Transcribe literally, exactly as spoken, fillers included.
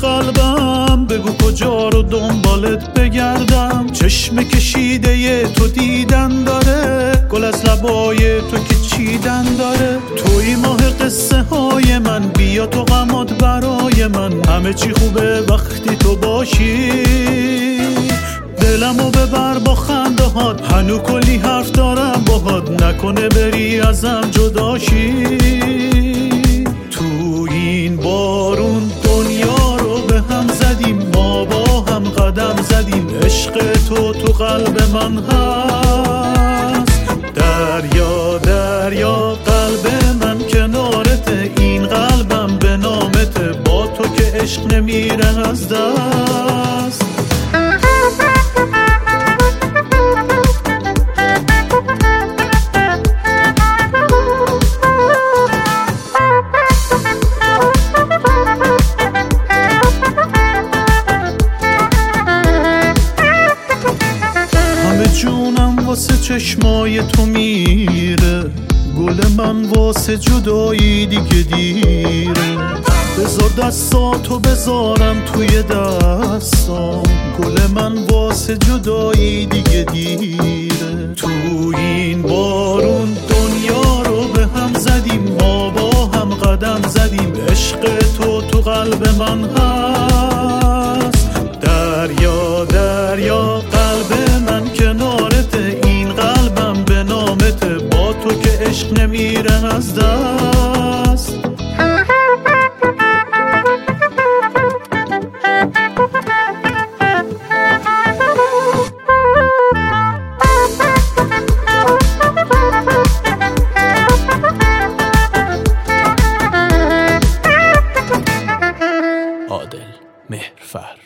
قلبم، بگو کجا رو دنبالت بگردم. چشم کشیده ی تو دیدن داره، گل از لبای تو که چیدن داره. توی ماه قصه های من، بیا تو غمات برای من. همه چی خوبه وقتی تو باشی، دلمو ببر با خنده هات. هنو کلی حرف دارم باهات، نکنه بری ازم جداشی. تو این بارون دنیا رو به هم زدیم، ما با هم قدم زدیم. عشق تو تو قلب من هست. دریا دریا قلب من کنارته، این قلبم به نامته. با تو که عشق نمیره از دست. جونم واسه چشمای تو میره، گل من واسه جدایی دیگه دیره. بذار دستاتو بذارم توی دستام، گل من واسه جدایی دیگه دیره. تو این بارون دنیا رو به هم زدیم، ما با هم قدم زدیم. عشق تو تو قلب من هست. دریا دریا قلب من کنارته، این قلبم به نامته. با تو که عشق نمیره از دست. عادل مهرفر.